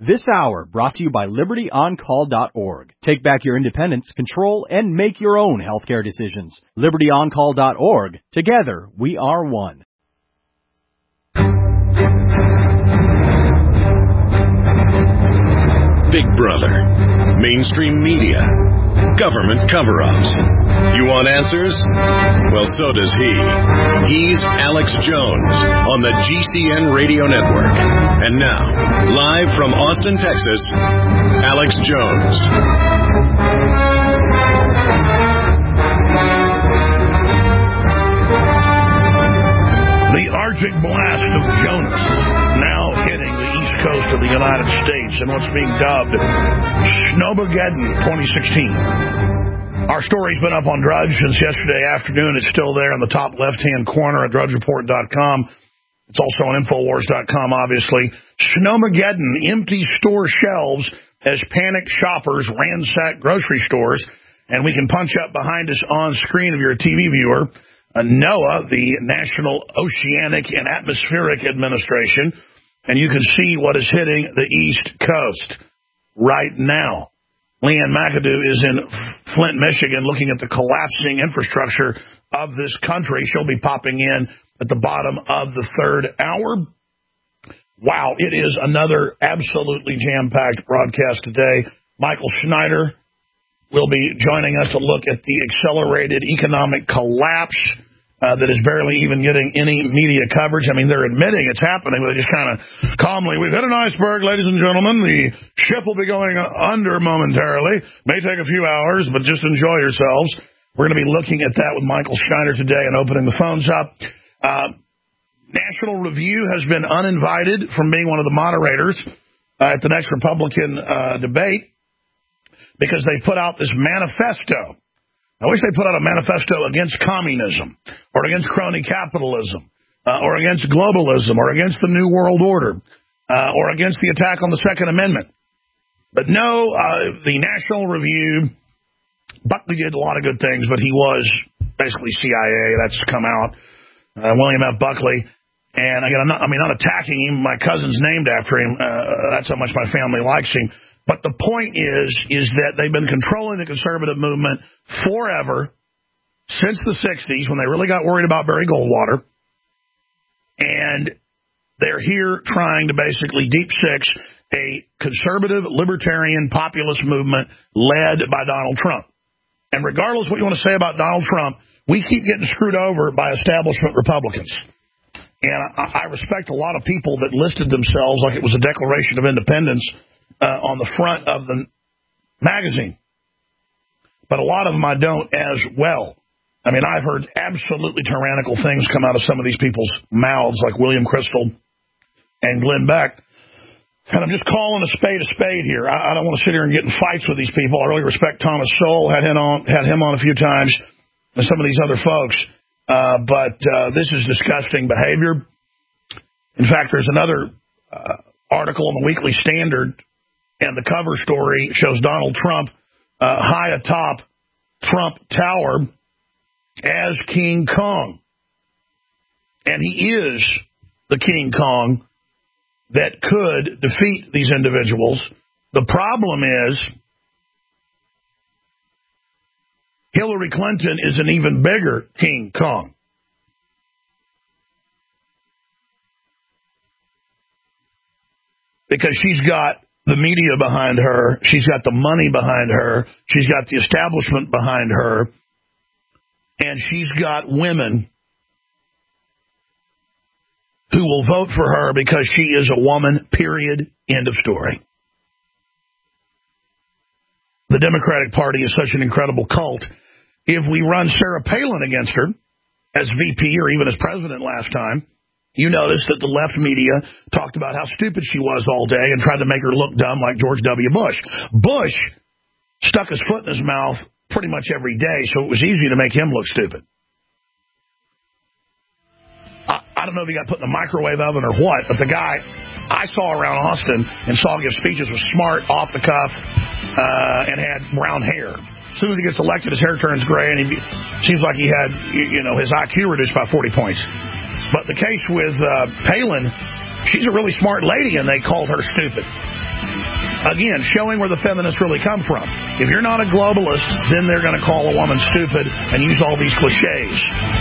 This hour brought to you by LibertyOnCall.org. Take back your independence, control, and make your own healthcare decisions. LibertyOnCall.org. Together, we are one. Big Brother, mainstream media, government cover-ups. You want answers? Well, so does he. He's Alex Jones on the GCN Radio Network. And now, live from Austin, Texas, Alex Jones. The Arctic blast of Jonas now hitting the east coast of the United States in what's being dubbed Snowmageddon 2016. Our story's been up on Drudge since yesterday afternoon. It's still there in the top left-hand corner at drudgereport.com. It's also on Infowars.com, obviously. Snowmageddon, empty store shelves as panicked shoppers ransack grocery stores. And we can punch up behind us on screen if you're a TV viewer, NOAA, the National Oceanic and Atmospheric Administration, and you can see what is hitting the East Coast right now. Leanne McAdoo is in Flint, Michigan, looking at the collapsing infrastructure of this country. She'll be popping in at the bottom of the third hour. Wow, it is another absolutely jam-packed broadcast today. Michael Schneider will be joining us to look at the accelerated economic collapse that is barely even getting any media coverage. I mean, they're admitting it's happening, but they just kind of calmly, we've hit an iceberg, ladies and gentlemen. The ship will be going under momentarily. May take a few hours, but just enjoy yourselves. We're going to be looking at that with Michael Schneider today and opening the phones up. National Review has been uninvited from being one of the moderators at the next Republican debate because they put out this manifesto. I wish they put out a manifesto against communism or against crony capitalism or against globalism or against the New World Order or against the attack on the Second Amendment. But no, the National Review, Buckley did a lot of good things, but he was basically CIA. That's come out. William F. Buckley. And again, I'm not attacking him. My cousin's named after him. That's how much my family likes him. But the point is that they've been controlling the conservative movement forever, since the 60s, when they really got worried about Barry Goldwater. And they're here trying to basically deep six a conservative, libertarian, populist movement led by Donald Trump. And regardless of what you want to say about Donald Trump, we keep getting screwed over by establishment Republicans. And I respect a lot of people that listed themselves like it was a Declaration of Independence on the front of the magazine. But a lot of them I don't as well. I mean, I've heard absolutely tyrannical things come out of some of these people's mouths, like William Crystal and Glenn Beck. And I'm just calling a spade here. I don't want to sit here and get in fights with these people. I really respect Thomas Sowell, had him on a few times, and some of these other folks. But this is disgusting behavior. In fact, there's another article in the Weekly Standard, and the cover story shows Donald Trump high atop Trump Tower as King Kong. And he is the King Kong that could defeat these individuals. The problem is Hillary Clinton is an even bigger King Kong. Because she's got the media behind her, she's got the money behind her, she's got the establishment behind her, and she's got women who will vote for her because she is a woman, period, end of story. The Democratic Party is such an incredible cult. If we run Sarah Palin against her as VP or even as president last time, you notice that the left media talked about how stupid she was all day and tried to make her look dumb like George W. Bush. Bush stuck his foot in his mouth pretty much every day, so it was easy to make him look stupid. I don't know if he got put in the microwave oven or what, but the guy I saw around Austin and saw give speeches was smart, off the cuff, and had brown hair. As soon as he gets elected, his hair turns gray, and he seems like he had, his IQ reduced by 40 points. But the case with Palin, she's a really smart lady, and they called her stupid. Again, showing where the feminists really come from. If you're not a globalist, then they're going to call a woman stupid and use all these cliches.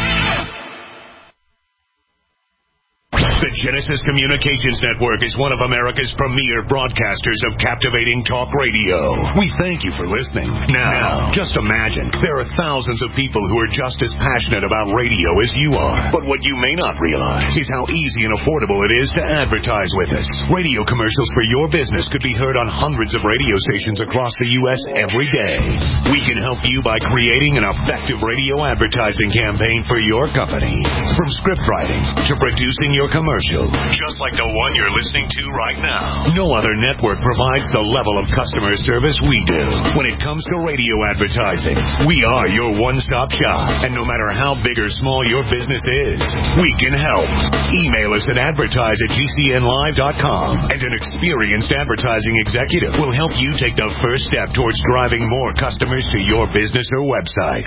The Genesis Communications Network is one of America's premier broadcasters of captivating talk radio. We thank you for listening. Now, just imagine, there are thousands of people who are just as passionate about radio as you are. But what you may not realize is how easy and affordable it is to advertise with us. Radio commercials for your business could be heard on hundreds of radio stations across the U.S. every day. We can help you by creating an effective radio advertising campaign for your company. From script writing to producing your commercial, just like the one you're listening to right now. No other network provides the level of customer service we do. When it comes to radio advertising, we are your one-stop shop. And no matter how big or small your business is, we can help. Email us at advertise@gcnlive.com, and an experienced advertising executive will help you take the first step towards driving more customers to your business or website.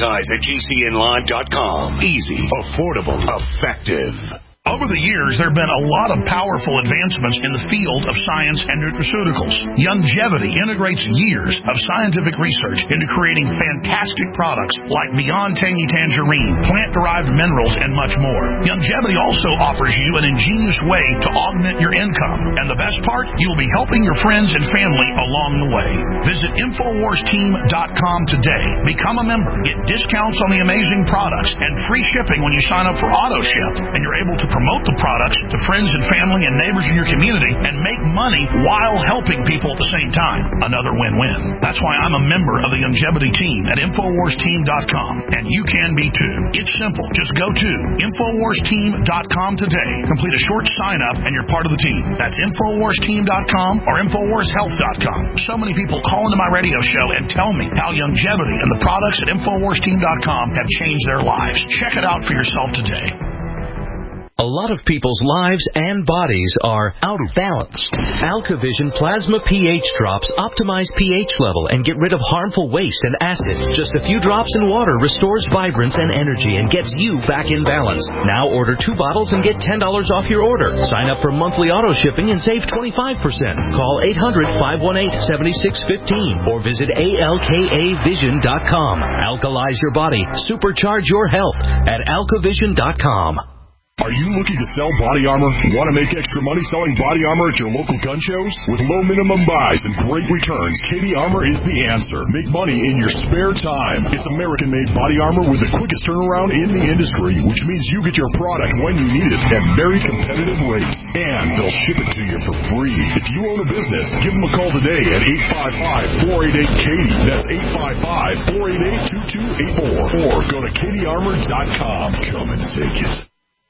Advertise@gcnlive.com. Easy, affordable, effective. Over the years, there have been a lot of powerful advancements in the field of science and nutraceuticals. Youngevity integrates years of scientific research into creating fantastic products like Beyond Tangy Tangerine, plant-derived minerals, and much more. Youngevity also offers you an ingenious way to augment your income. And the best part, you will be helping your friends and family along the way. Visit InfoWarsTeam.com today. Become a member, get discounts on the amazing products, and free shipping when you sign up for AutoShip, and you're able to promote the products to friends and family and neighbors in your community and make money while helping people at the same time. Another win-win. That's why I'm a member of the Youngevity team at InfoWarsTeam.com, and you can be too. It's simple. Just go to InfoWarsTeam.com today. Complete a short sign-up and you're part of the team. That's InfoWarsTeam.com or InfoWarsHealth.com. So many people call into my radio show and tell me how Youngevity and the products at InfoWarsTeam.com have changed their lives. Check it out for yourself today. A lot of people's lives and bodies are out of balance. AlkaVision Plasma pH drops optimize pH level and get rid of harmful waste and acids. Just a few drops in water restores vibrance and energy and gets you back in balance. Now order 2 bottles and get $10 off your order. Sign up for monthly auto shipping and save 25%. Call 800-518-7615 or visit ALKAvision.com. Alkalize your body. Supercharge your health at AlkaVision.com. Are you looking to sell body armor? Want to make extra money selling body armor at your local gun shows? With low minimum buys and great returns, KD Armor is the answer. Make money in your spare time. It's American-made body armor with the quickest turnaround in the industry, which means you get your product when you need it at very competitive rates. And they'll ship it to you for free. If you own a business, give them a call today at 855-488-KD. That's 855-488-2284. Or go to KDArmor.com. Come and take it.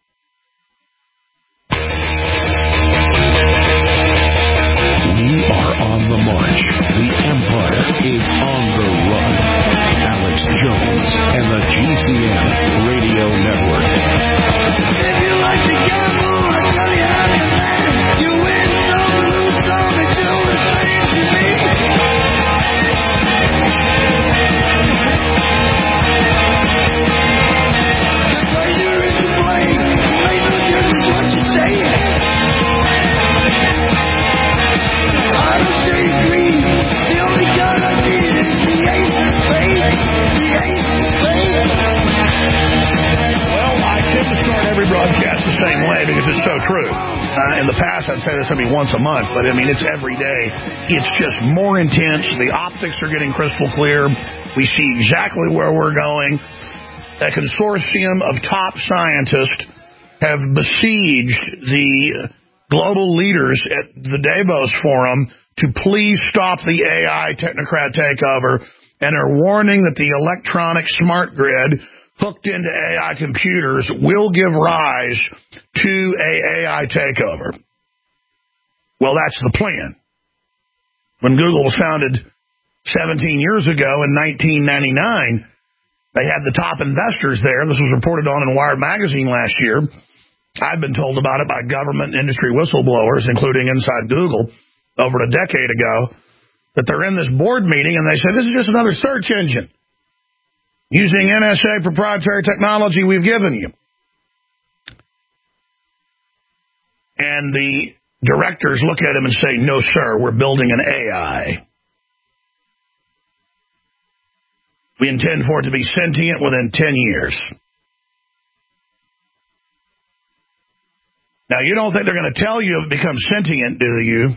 We are on the march. The Empire is on the run. Alex Jones and the GCN Radio Network. If you like to gamble, I tell you how to land. You win some, lose some, it's still the same to me. The pleasure is to play. Make no difference what you say. I don't say green. The only gun I need is the ace of spades. The ace of spades. Well, I tend to start every broadcast the same way because it's so true. In the past, I'd say this would be once a month, but I mean, it's every day. It's just more intense. The optics are getting crystal clear. We see exactly where we're going. A consortium of top scientists have besieged the global leaders at the Davos Forum to please stop the AI technocrat takeover, and are warning that the electronic smart grid hooked into AI computers will give rise to a AI takeover. Well, that's the plan. When Google was founded 17 years ago in 1999, they had the top investors there. This was reported on in Wired Magazine last year. I've been told about it by government and industry whistleblowers, including inside Google, over a decade ago, that they're in this board meeting and they say, this is just another search engine using NSA proprietary technology we've given you. And the directors look at him and say, no, sir, we're building an AI. We intend for it to be sentient within 10 years. Now, you don't think they're going to tell you it becomes sentient, do you?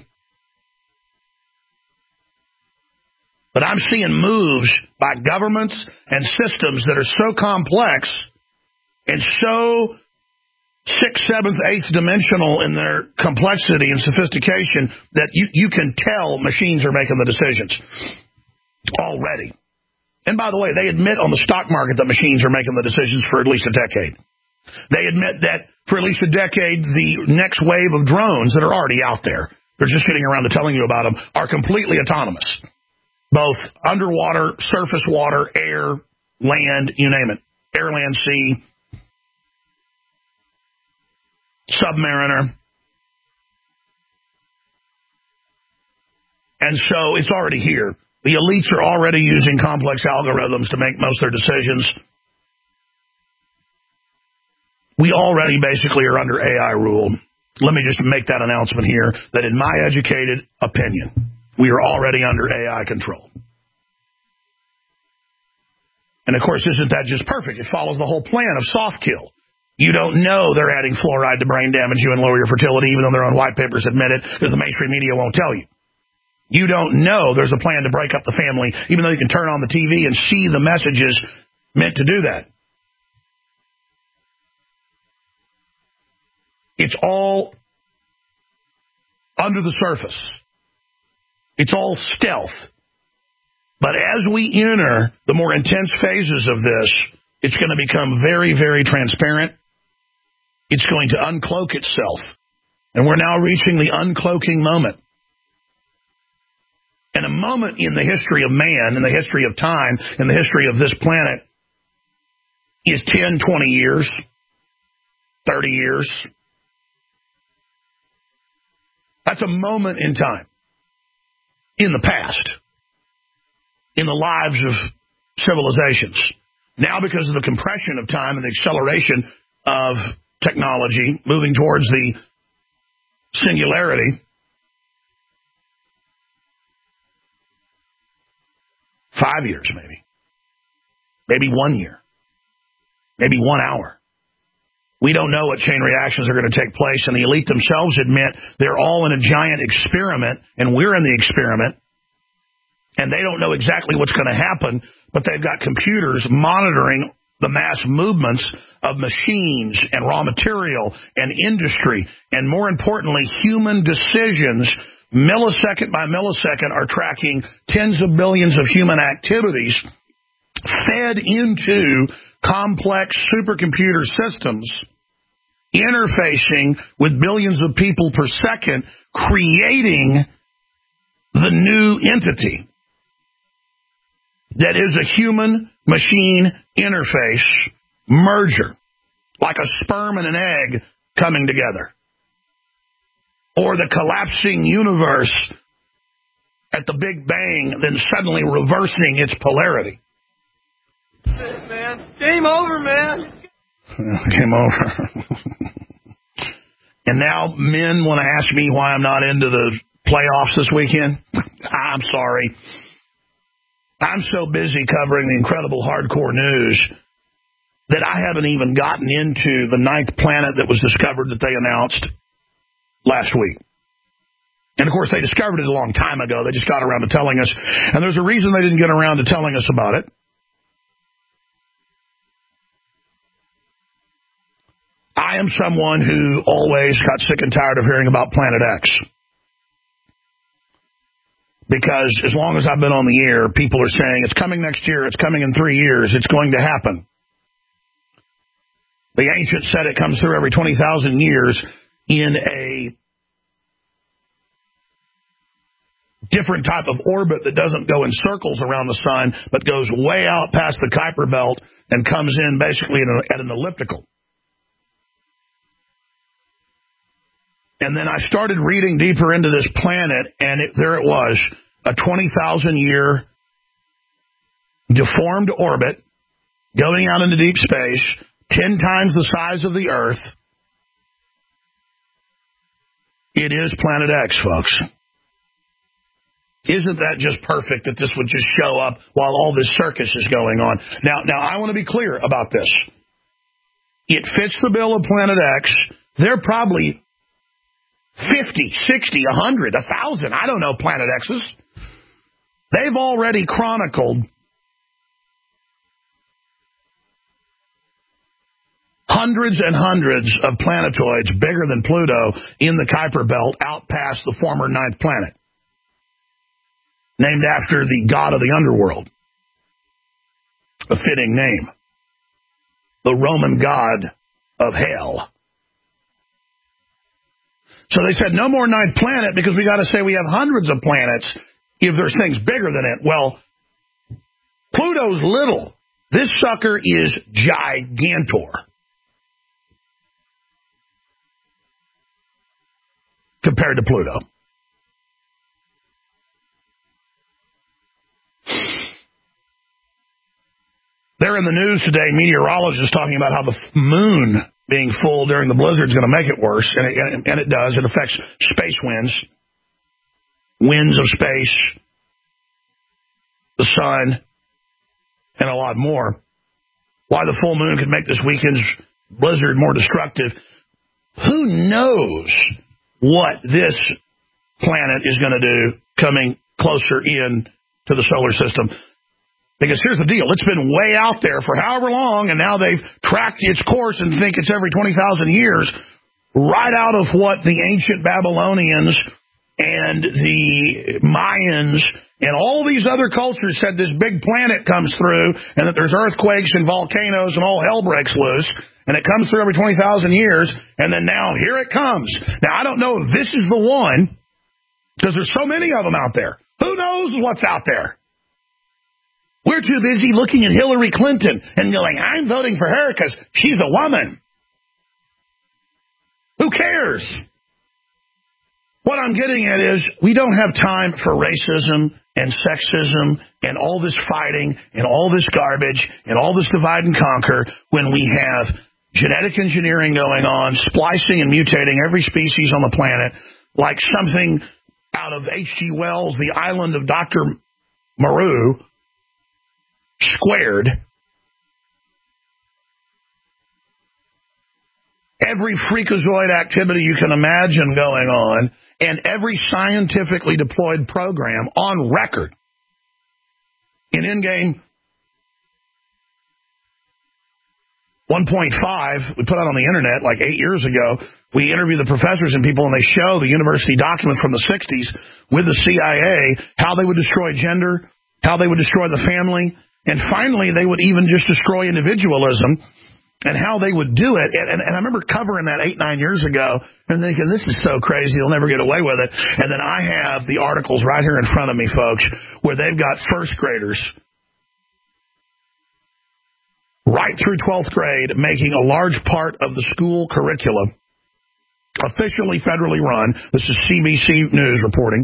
But I'm seeing moves by governments and systems that are so complex and so 6th, 7th, 8th dimensional in their complexity and sophistication that you can tell machines are making the decisions already. And by the way, they admit on the stock market that machines are making the decisions for at least a decade. They admit that for at least a decade, the next wave of drones that are already out there, they're just getting around to telling you about them, are completely autonomous. Both underwater, surface water, air, land, you name it. Air, land, sea, submariner. And so it's already here. The elites are already using complex algorithms to make most of their decisions. We already basically are under AI rule. Let me just make that announcement here, that in my educated opinion, we are already under AI control. And, of course, isn't that just perfect? It follows the whole plan of soft kill. You don't know they're adding fluoride to brain damage you and lower your fertility, even though their own white papers admit it, because the mainstream media won't tell you. You don't know there's a plan to break up the family, even though you can turn on the TV and see the messages meant to do that. It's all under the surface. It's all stealth. But as we enter the more intense phases of this, it's going to become very, very transparent. It's going to uncloak itself. And we're now reaching the uncloaking moment. And a moment in the history of man, in the history of time, in the history of this planet is 10, 20 years, 30 years. That's a moment in time. In the past. In the lives of civilizations. Now, because of the compression of time and the acceleration of technology moving towards the singularity, 5 years maybe. Maybe 1 year. Maybe 1 hour. We don't know what chain reactions are going to take place, and the elite themselves admit they're all in a giant experiment, and we're in the experiment, and they don't know exactly what's going to happen, but they've got computers monitoring the mass movements of machines and raw material and industry, and more importantly, human decisions, millisecond by millisecond, are tracking tens of billions of human activities fed into complex supercomputer systems, interfacing with billions of people per second, creating the new entity that is a human-machine interface merger, like a sperm and an egg coming together, or the collapsing universe at the Big Bang, then suddenly reversing its polarity. That's it, man. Game over, man. Game over. And now men want to ask me why I'm not into the playoffs this weekend. I'm sorry. I'm so busy covering the incredible hardcore news that I haven't even gotten into the 9th planet that was discovered that they announced last week. And, of course, they discovered it a long time ago. They just got around to telling us. And there's a reason they didn't get around to telling us about it. I am someone who always got sick and tired of hearing about Planet X. Because as long as I've been on the air, people are saying, it's coming next year, it's coming in 3 years, it's going to happen. The ancients said it comes through every 20,000 years in a different type of orbit that doesn't go in circles around the sun, but goes way out past the Kuiper Belt and comes in basically at an elliptical. And then I started reading deeper into this planet, and there it was, a 20,000-year deformed orbit going out into deep space, 10 times the size of the Earth, It is Planet X, folks. Isn't that just perfect that this would just show up while all this circus is going on? Now I want to be clear about this. It fits the bill of Planet X. They're probably 50, 60, 100, 1,000, I don't know, Planet X's. They've already chronicled hundreds and hundreds of planetoids bigger than Pluto in the Kuiper Belt out past the former ninth planet, named after the god of the underworld. A fitting name. The Roman god of hell. So they said no more ninth planet because we got to say we have hundreds of planets if there's things bigger than it. Well, Pluto's little. This sucker is gigantor. Compared to Pluto. They're in the news today, meteorologists talking about how the moon being full during the blizzard is going to make it worse, and it does. It affects space winds of space, the sun, and a lot more. Why the full moon could make this weekend's blizzard more destructive. Who knows what this planet is going to do coming closer in to the solar system? Because here's the deal. It's been way out there for however long, and now they've tracked its course and think it's every 20,000 years, right out of what the ancient Babylonians and the Mayans and all these other cultures said this big planet comes through and that there's earthquakes and volcanoes and all hell breaks loose, and it comes through every 20,000 years, and then now here it comes. Now, I don't know if this is the one, because there's so many of them out there. Who knows what's out there? We're too busy looking at Hillary Clinton and going, I'm voting for her because she's a woman. Who cares? What I'm getting at is we don't have time for racism and sexism and all this fighting and all this garbage and all this divide and conquer when we have genetic engineering going on, splicing and mutating every species on the planet like something out of H.G. Wells' The Island of Dr. Moreau squared. Every freakazoid activity you can imagine going on, and every scientifically deployed program on record. In Endgame 1.5, we put out on the internet like 8 years ago, we interview the professors and people, and they show the university documents from the 60s with the CIA, how they would destroy gender, how they would destroy the family, and finally, they would even just destroy individualism and how they would do it. And I remember covering that 8-9 years ago and thinking, this is so crazy, they'll never get away with it. And then I have the articles right here in front of me, folks, where they've got first graders right through 12th grade making a large part of the school curriculum, officially federally run. This is CBC News reporting.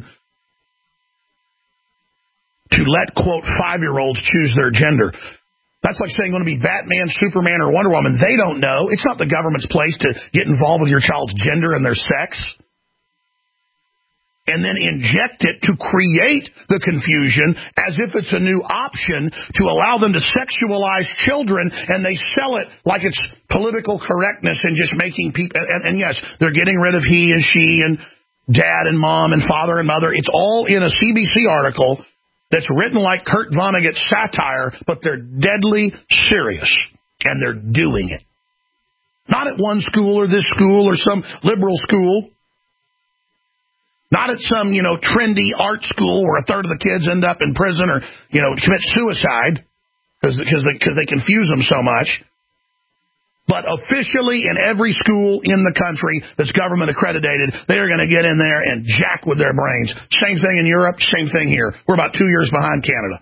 To let, quote, 5-year-olds choose their gender. That's like saying going to be Batman, Superman, or Wonder Woman. They don't know. It's not the government's place to get involved with your child's gender and their sex. And then inject it to create the confusion as if it's a new option to allow them to sexualize children, and they sell it like it's political correctness and just making people... And yes, they're getting rid of he and she and dad and mom and father and mother. It's all in a CBC article that's written like Kurt Vonnegut's satire, but they're deadly serious, and they're doing it. Not at one school or this school or some liberal school. Not at some, trendy art school where a third of the kids end up in prison or, commit suicide because they confuse them so much. But officially in every school in the country that's government accredited, they are going to get in there and jack with their brains. Same thing in Europe, same thing here. We're about 2 years behind Canada.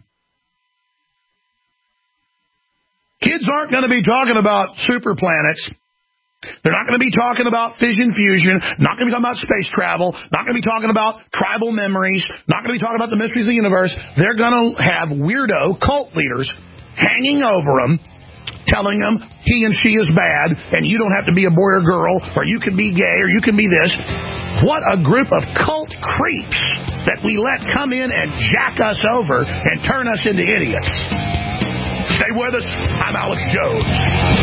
Kids aren't going to be talking about super planets. They're not going to be talking about fission fusion, not going to be talking about space travel, not going to be talking about tribal memories, not going to be talking about the mysteries of the universe. They're going to have weirdo cult leaders hanging over them, telling them he and she is bad, and you don't have to be a boy or girl, or you can be gay, or you can be this. What a group of cult creeps that we let come in and jack us over and turn us into idiots. Stay with us. I'm Alex Jones.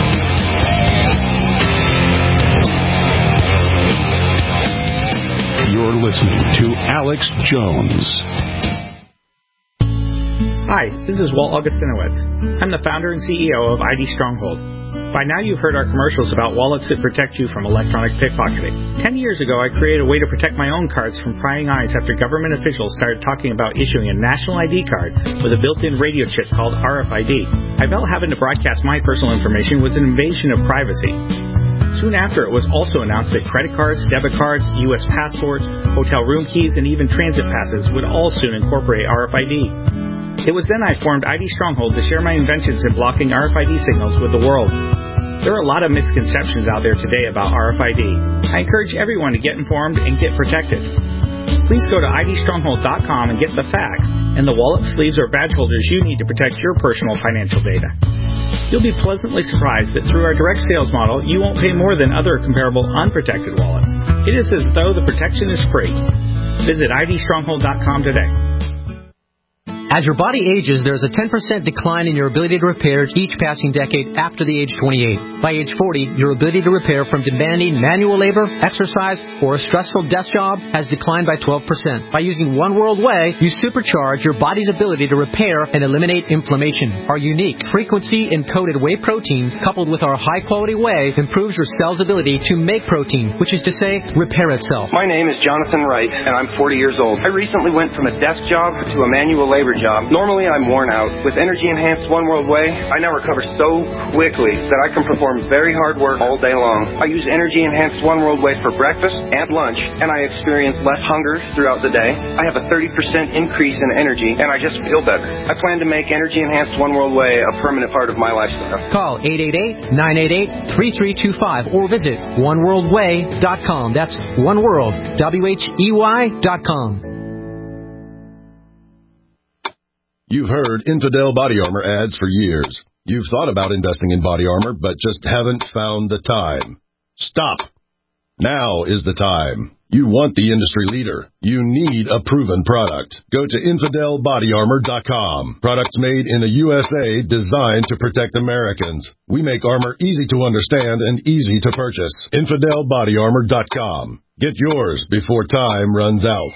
You're listening to Alex Jones. Hi, this is Walt Augustinowicz. I'm the founder and CEO of ID Stronghold. By now you've heard our commercials about wallets that protect you from electronic pickpocketing. 10 years ago, I created a way to protect my own cards from prying eyes after government officials started talking about issuing a national ID card with a built-in radio chip called RFID. I felt having to broadcast my personal information was an invasion of privacy. Soon after, it was also announced that credit cards, debit cards, U.S. passports, hotel room keys, and even transit passes would all soon incorporate RFID. It was then I formed ID Stronghold to share my inventions in blocking RFID signals with the world. There are a lot of misconceptions out there today about RFID. I encourage everyone to get informed and get protected. Please go to idstronghold.com and get the facts and the wallet, sleeves, or badge holders you need to protect your personal financial data. You'll be pleasantly surprised that through our direct sales model, you won't pay more than other comparable unprotected wallets. It is as though the protection is free. Visit idstronghold.com today. As your body ages, there's a 10% decline in your ability to repair each passing decade after the age 28. By age 40, your ability to repair from demanding manual labor, exercise, or a stressful desk job has declined by 12%. By using One World Whey, you supercharge your body's ability to repair and eliminate inflammation. Our unique frequency-encoded whey protein, coupled with our high-quality whey, improves your cell's ability to make protein, which is to say, repair itself. My name is Jonathan Wright, and I'm 40 years old. I recently went from a desk job to a manual labor job. Normally, I'm worn out. With energy-enhanced One World Whey, I now recover so quickly that I can perform very hard work all day long. I use energy-enhanced One World Whey for breakfast and lunch, and I experience less hunger throughout the day. I have a 30% increase in energy, and I just feel better. I plan to make energy-enhanced One World Whey a permanent part of my lifestyle. Call 888-988-3325 or visit oneworldwhey.com. That's oneworld, WHEY.com. You've heard Infidel Body Armor ads for years. You've thought about investing in body armor, but just haven't found the time. Stop. Now is the time. You want the industry leader. You need a proven product. Go to InfidelBodyArmor.com. Products made in the USA designed to protect Americans. We make armor easy to understand and easy to purchase. InfidelBodyArmor.com. Get yours before time runs out.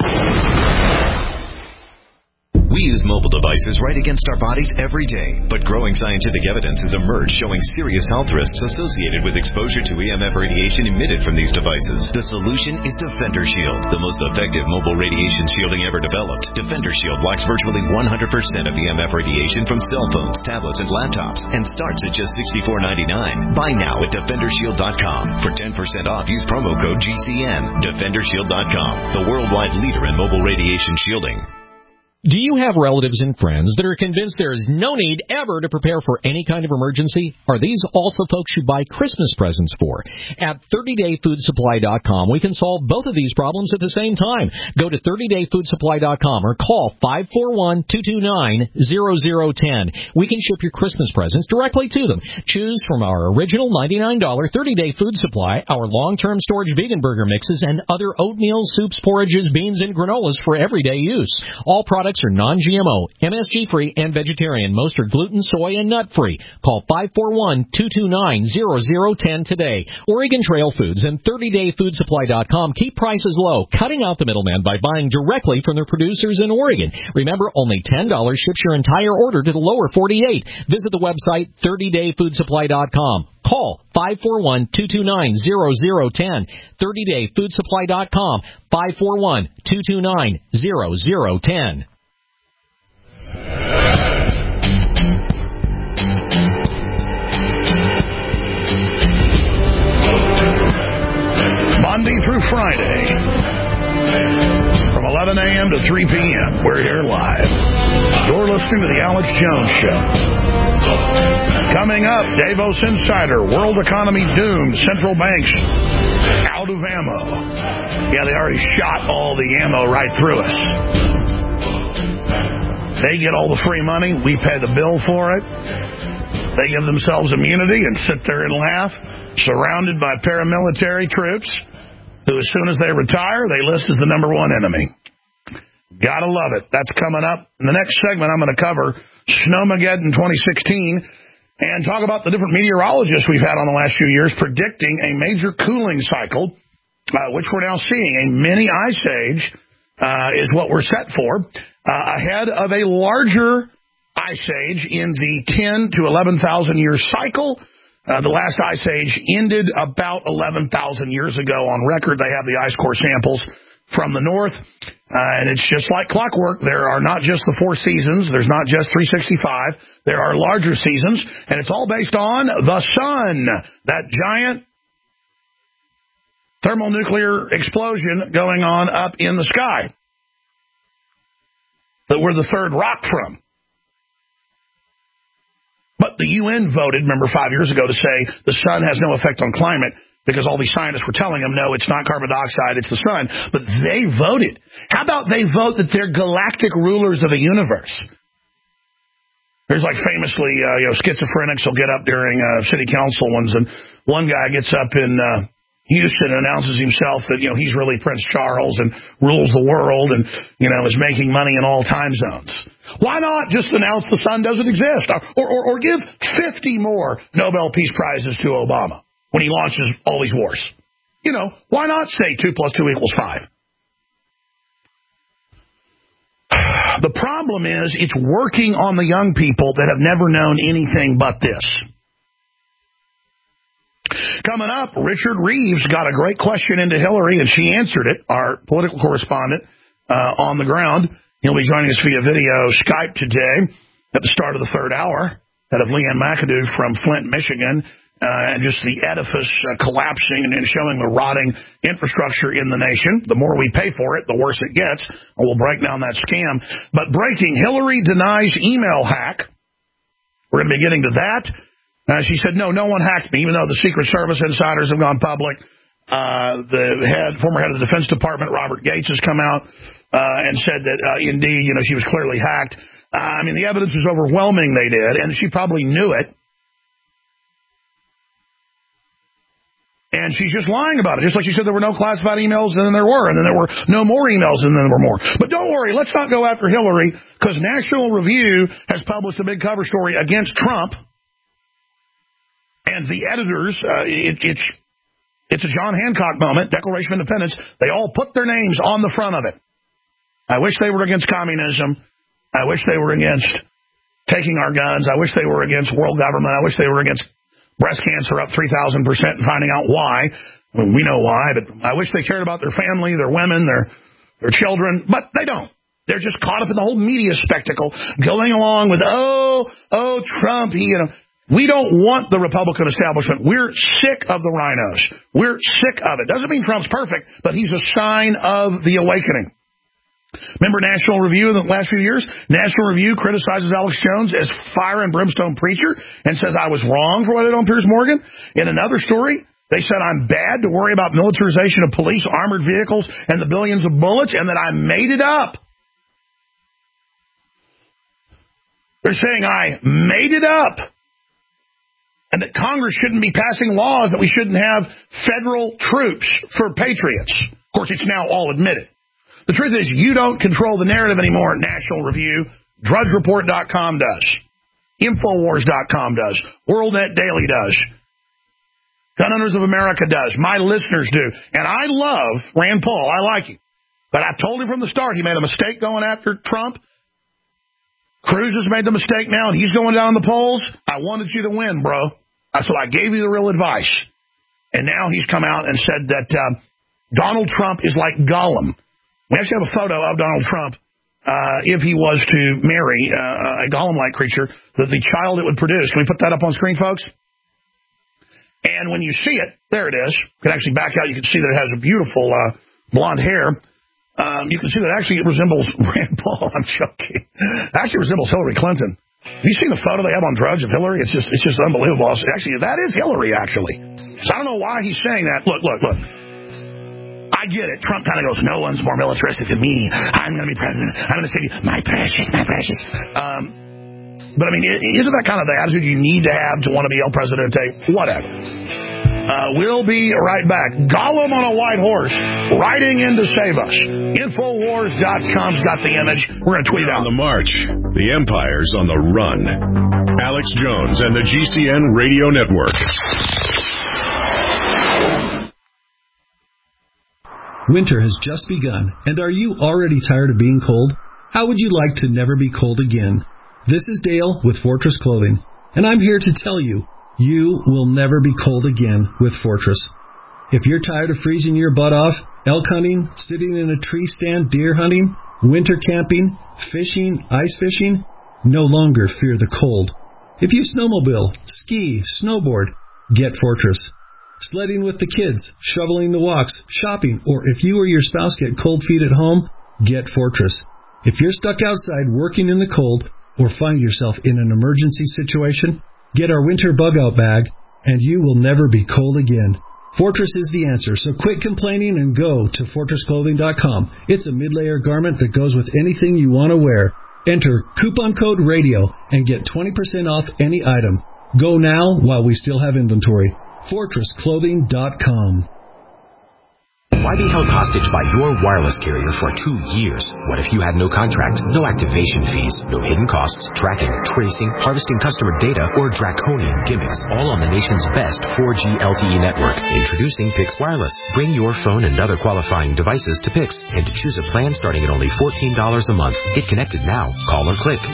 We use mobile devices right against our bodies every day, but growing scientific evidence has emerged showing serious health risks associated with exposure to EMF radiation emitted from these devices. The solution is Defender Shield, the most effective mobile radiation shielding ever developed. Defender Shield blocks virtually 100% of EMF radiation from cell phones, tablets, and laptops, and starts at just $64.99. Buy now at DefenderShield.com. For 10% off, use promo code GCN. DefenderShield.com, the worldwide leader in mobile radiation shielding. Do you have relatives and friends that are convinced there is no need ever to prepare for any kind of emergency? Are these also folks you buy Christmas presents for? At 30dayfoodsupply.com, we can solve both of these problems at the same time. Go to 30dayfoodsupply.com or call 541-229-0010. We can ship your Christmas presents directly to them. Choose from our original $99 30-day food supply, our long-term storage vegan burger mixes, and other oatmeal, soups, porridges, beans, and granolas for everyday use. All products are non-GMO, MSG-free, and vegetarian. Most are gluten, soy, and nut-free. Call 541-229-0010 today. Oregon Trail Foods and 30dayfoodsupply.com keep prices low, cutting out the middleman by buying directly from their producers in Oregon. Remember, only $10 ships your entire order to the lower 48. Visit the website 30dayfoodsupply.com. Call 541-229-0010. 30dayfoodsupply.com. 541-229-0010. Monday through Friday, from 11 a.m. to 3 p.m., we're here live. You're listening to The Alex Jones Show. Coming up, Davos Insider, world economy doomed, central banks out of ammo. Yeah, they already shot all the ammo right through us. They get all the free money. We pay the bill for it. They give themselves immunity and sit there and laugh, surrounded by paramilitary troops who, as soon as they retire, they list as the number one enemy. Gotta love it. That's coming up. In the next segment, I'm going to cover Snowmageddon 2016 and talk about the different meteorologists we've had on the last few years predicting a major cooling cycle, which we're now seeing. A mini ice age is what we're set for, ahead of a larger ice age in the 10 to 11,000 year cycle. The last ice age ended about 11,000 years ago on record. They have the ice core samples from the north, and it's just like clockwork. There are not just the 4 seasons. There's not just 365. There are larger seasons, and it's all based on the sun, that giant thermonuclear explosion going on up in the sky that we're the third rock from. But the UN voted, remember, 5 years ago to say the sun has no effect on climate because all these scientists were telling them, no, it's not carbon dioxide, it's the sun. But they voted. How about they vote that they're galactic rulers of the universe? There's like famously, schizophrenics will get up during city council ones, and one guy gets up in Houston and announces himself that, he's really Prince Charles and rules the world and, is making money in all time zones. Why not just announce the sun doesn't exist or give 50 more Nobel Peace Prizes to Obama when he launches all these wars? Why not say 2 + 2 = 5? The problem is it's working on the young people that have never known anything but this. Coming up, Richard Reeves got a great question into Hillary, and she answered it, our political correspondent on the ground. He'll be joining us via video Skype today at the start of the third hour. That of Leanne McAdoo from Flint, Michigan, and just the edifice collapsing and showing the rotting infrastructure in the nation. The more we pay for it, the worse it gets. And we'll break down that scam. But breaking, Hillary denies email hack. We're going to be getting to that. She said, no one hacked me, even though the Secret Service insiders have gone public. The former head of the Defense Department, Robert Gates, has come out and said that, indeed, she was clearly hacked. The evidence is overwhelming they did, and she probably knew it. And she's just lying about it. Just like she said there were no classified emails, and then there were. And then there were no more emails, and then there were more. But don't worry, let's not go after Hillary, because National Review has published a big cover story against Trump. And the editors, it's a John Hancock moment, Declaration of Independence. They all put their names on the front of it. I wish they were against communism. I wish they were against taking our guns. I wish they were against world government. I wish they were against breast cancer up 3,000% and finding out why. We know why, but I wish they cared about their family, their women, their children, but they don't. They're just caught up in the whole media spectacle, going along with, Trump, We don't want the Republican establishment. We're sick of the rhinos. We're sick of it. Doesn't mean Trump's perfect, but he's a sign of the awakening. Remember National Review in the last few years? National Review criticizes Alex Jones as fire and brimstone preacher and says I was wrong for what I did on Piers Morgan. In another story, they said I'm bad to worry about militarization of police, armored vehicles, and the billions of bullets, and that I made it up. They're saying I made it up. And that Congress shouldn't be passing laws that we shouldn't have federal troops for patriots. Of course, it's now all admitted. The truth is, you don't control the narrative anymore. National Review, DrudgeReport.com does. Infowars.com does. WorldNet Daily does. Gun Owners of America does. My listeners do. And I love Rand Paul. I like him. But I told him from the start he made a mistake going after Trump. Cruz has made the mistake now, and he's going down the polls. I wanted you to win, bro. So I gave you the real advice. And now he's come out and said that Donald Trump is like Gollum. We actually have a photo of Donald Trump if he was to marry a Gollum-like creature, the child it would produce. Can we put that up on screen, folks? And when you see it, there it is. You can actually back out. You can see that it has a beautiful blonde hair. You can see that actually it resembles Rand Paul. I'm joking. It actually resembles Hillary Clinton. Have you seen the photo they have on Drudge of Hillary? It's just unbelievable. Actually, that is Hillary, actually. So I don't know why he's saying that. Look. I get it. Trump kind of goes, no one's more militaristic than me. I'm going to be president. I'm going to say, my precious. But, isn't that kind of the attitude you need to have to want to be El Presidente? Whatever. We'll be right back. Gollum on a white horse, riding in to save us. Infowars.com's got the image. We're going to tweet out. On the march, the empire's on the run. Alex Jones and the GCN Radio Network. Winter has just begun, and are you already tired of being cold? How would you like to never be cold again? This is Dale with Fortress Clothing, and I'm here to tell you, you will never be cold again with Fortress. If you're tired of freezing your butt off, elk hunting, sitting in a tree stand, deer hunting, winter camping, fishing, ice fishing, no longer fear the cold. If you snowmobile, ski, snowboard, get Fortress. Sledding with the kids, shoveling the walks, shopping, or if you or your spouse get cold feet at home, get Fortress. If you're stuck outside working in the cold or find yourself in an emergency situation, get our winter bug-out bag, and you will never be cold again. Fortress is the answer, so quit complaining and go to FortressClothing.com. It's a mid-layer garment that goes with anything you want to wear. Enter coupon code RADIO and get 20% off any item. Go now while we still have inventory. FortressClothing.com. Why be held hostage by your wireless carrier for 2 years? What if you had no contract, no activation fees, no hidden costs, tracking, tracing, harvesting customer data, or draconian gimmicks, all on the nation's best 4G LTE network? Introducing Pix Wireless. Bring your phone and other qualifying devices to Pix, and to choose a plan starting at only $14 a month. Get connected now. Call or click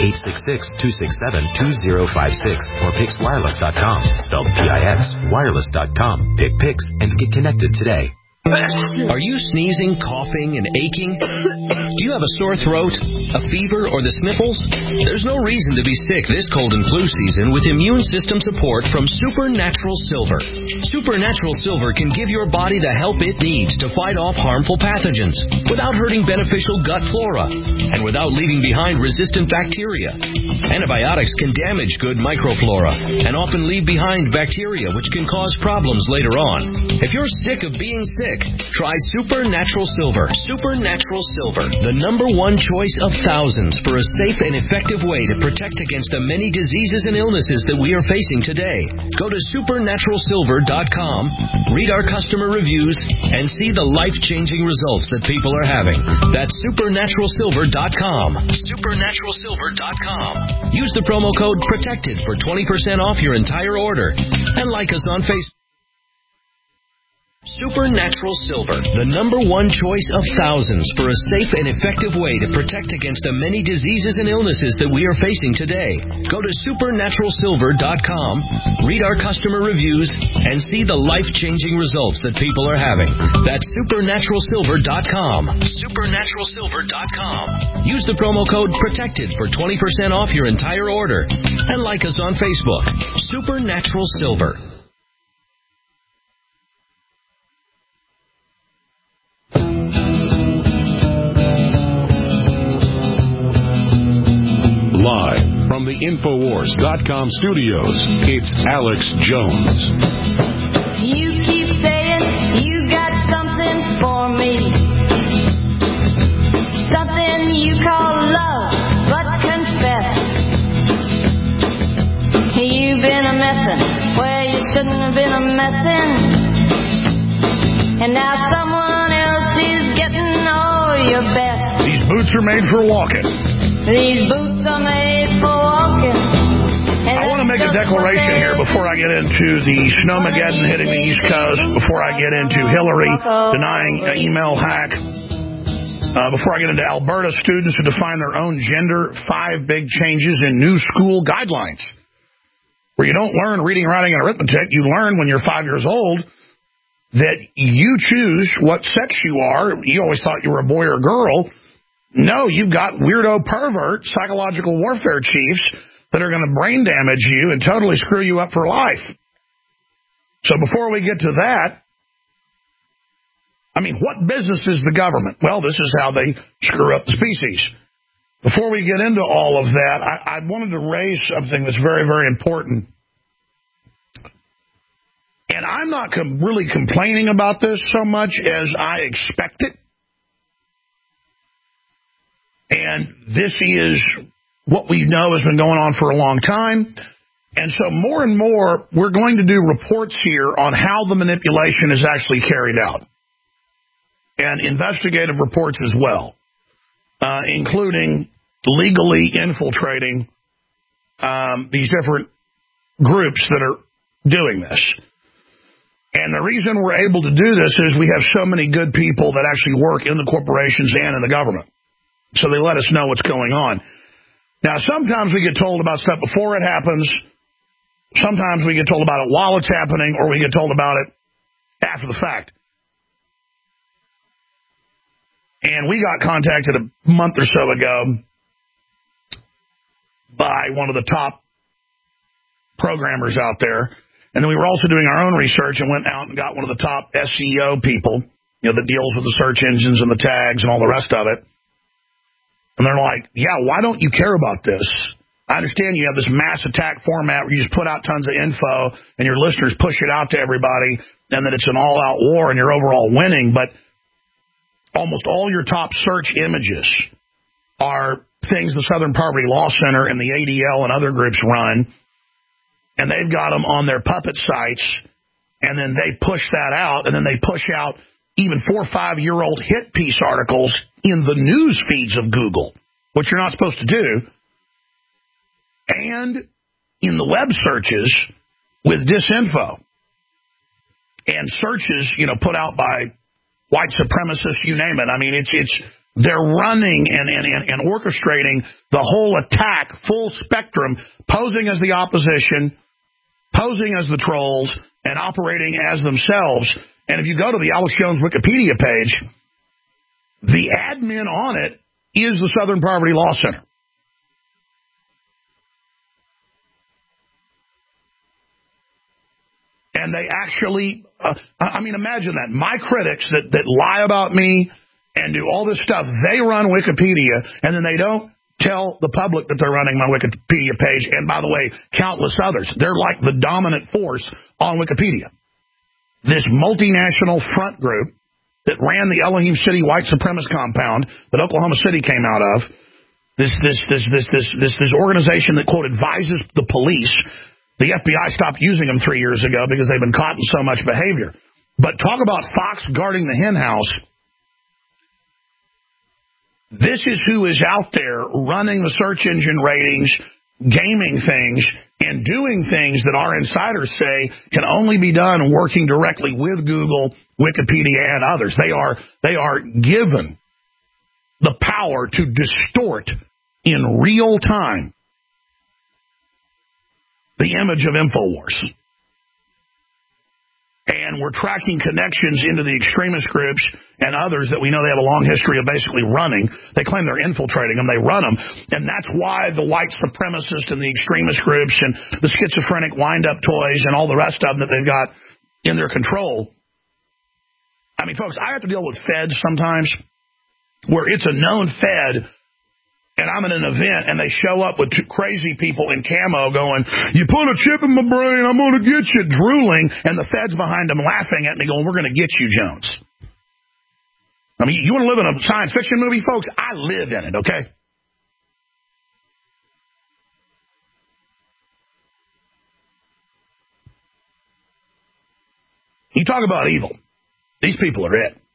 1-866-267-2056 or PixWireless.com. Spelled P-I-X. Wireless.com. Pick Pix and get connected today. Are you sneezing, coughing, and aching? Do you have a sore throat, a fever, or the sniffles? There's no reason to be sick this cold and flu season with immune system support from Supernatural Silver. Supernatural Silver can give your body the help it needs to fight off harmful pathogens without hurting beneficial gut flora and without leaving behind resistant bacteria. Antibiotics can damage good microflora and often leave behind bacteria which can cause problems later on. If you're sick of being sick, try Supernatural Silver. Supernatural Silver, the #1 choice of thousands for a safe and effective way to protect against the many diseases and illnesses that we are facing today. Go to supernaturalsilver.com, read our customer reviews, and see the life-changing results that people are having. That's supernaturalsilver.com. Supernaturalsilver.com. Use the promo code PROTECTED for 20% off your entire order. And like us on Facebook. Supernatural Silver, the #1 choice of thousands for a safe and effective way to protect against the many diseases and illnesses that we are facing today. Go to supernaturalsilver.com, read our customer reviews, and see the life-changing results that people are having. That's supernaturalsilver.com. Supernaturalsilver.com. Use the promo code PROTECTED for 20% off your entire order. And like us on Facebook. Supernatural Silver. Live from the Infowars.com studios, it's Alex Jones. You keep saying you got something for me, something you call love, but confess you've been a messin' where you shouldn't have been a messin', and now someone else is getting all your best. These boots are made for walking. These boots are made for walking. I want to make a declaration here before I get into the snowmageddon hitting the East Coast, before I get into Hillary denying an email hack, before I get into Alberta students who define their own gender, 5 big changes in new school guidelines, where you don't learn reading, writing, and arithmetic. You learn when you're 5 years old that you choose what sex you are. You always thought you were a boy or a girl. No, you've got weirdo pervert psychological warfare chiefs that are going to brain damage you and totally screw you up for life. So before we get to that, I mean, what business is the government? Well, this is how they screw up the species. Before we get into all of that, I wanted to raise something that's very, very important. And I'm not really complaining about this so much as I expect it. And this is what we know has been going on for a long time. And so more and more, we're going to do reports here on how the manipulation is actually carried out. And investigative reports as well, including legally infiltrating these different groups that are doing this. And the reason we're able to do this is we have so many good people that actually work in the corporations and in the government. So they let us know what's going on. Now, sometimes we get told about stuff before it happens. Sometimes we get told about it while it's happening, or we get told about it after the fact. And we got contacted a month or so ago by one of the top programmers out there. And then we were also doing our own research and went out and got one of the top SEO people, that deals with the search engines and the tags and all the rest of it. And they're like, yeah, why don't you care about this? I understand you have this mass attack format where you just put out tons of info and your listeners push it out to everybody and that it's an all-out war and you're overall winning, but almost all your top search images are things the Southern Poverty Law Center and the ADL and other groups run, and they've got them on their puppet sites, and then they push that out, and then they push out even 4 or 5-year-old hit piece articles in the news feeds of Google, which you're not supposed to do, and in the web searches with disinfo and searches, put out by white supremacists, you name it. I mean, they're running and orchestrating the whole attack, full spectrum, posing as the opposition, posing as the trolls, and operating as themselves. And if you go to the Alex Jones Wikipedia page, the admin on it is the Southern Poverty Law Center. And they actually, imagine that. My critics that lie about me and do all this stuff, they run Wikipedia, and then they don't tell the public that they're running my Wikipedia page. And by the way, countless others. They're like the dominant force on Wikipedia. This multinational front group that ran the Elohim City white supremacist compound that Oklahoma City came out of, this organization that, quote, advises the police. The FBI stopped using them 3 years ago because they've been caught in so much behavior. But talk about Fox guarding the hen house. This is who is out there running the search engine ratings, gaming things, and doing things that our insiders say can only be done working directly with Google, Wikipedia, and others. They are given the power to distort in real time the image of InfoWars. And we're tracking connections into the extremist groups and others that we know they have a long history of basically running. They claim they're infiltrating them. They run them. And that's why the white supremacists and the extremist groups and the schizophrenic wind-up toys and all the rest of them that they've got in their control. I mean, folks, I have to deal with feds sometimes where it's a known fed and I'm at an event, and they show up with two crazy people in camo going, you put a chip in my brain, I'm going to get you, drooling, and the feds behind them laughing at me going, we're going to get you, Jones. I mean, you want to live in a science fiction movie, folks? I live in it, okay? You talk about evil. These people are it.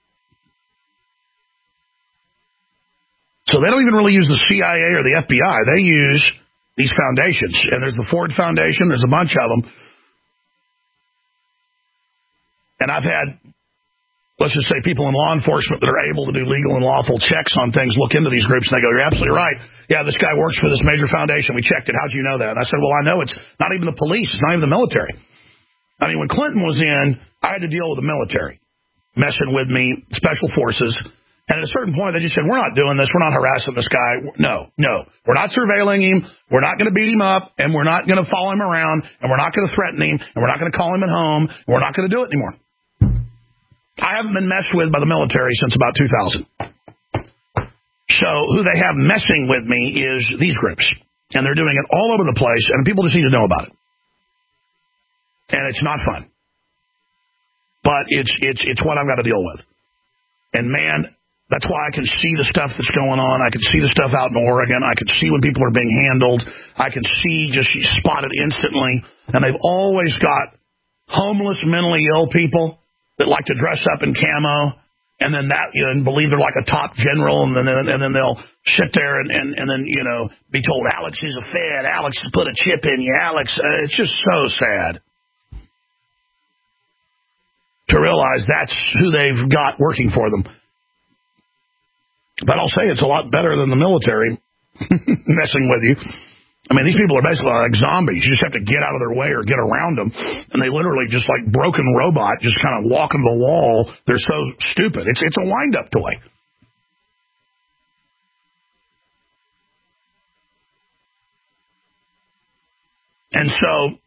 So they don't even really use the CIA or the FBI. They use these foundations. And there's the Ford Foundation. There's a bunch of them. And I've had, let's just say, people in law enforcement that are able to do legal and lawful checks on things look into these groups, and they go, you're absolutely right. Yeah, this guy works for this major foundation. We checked it. How'd you know that? And I said, well, I know it's not even the police. It's not even the military. I mean, when Clinton was in, I had to deal with the military messing with me, special forces. And at a certain point, they just said, we're not doing this. We're not harassing this guy. No. We're not surveilling him. We're not going to beat him up, and we're not going to follow him around, and we're not going to threaten him, and we're not going to call him at home, and we're not going to do it anymore. I haven't been messed with by the military since about 2000. So who they have messing with me is these groups, and they're doing it all over the place, and people just need to know about it. And it's not fun. But it's what I've got to deal with. And, man, That's why I can see the stuff that's going on. I can see the stuff out in Oregon. I can see when people are being handled. I can see just spotted instantly. And they've always got homeless, mentally ill people that like to dress up in camo and then and believe they're like a top general. And then they'll sit there and then, be told, Alex is a Fed. Alex has put a chip in you. Alex, it's just so sad to realize that's who they've got working for them. But I'll say it's a lot better than the military messing with you. I mean, these people are basically like zombies. You just have to get out of their way or get around them. And they literally just like broken robot, just kind of walk into the wall. They're so stupid. It's a wind-up toy. And so,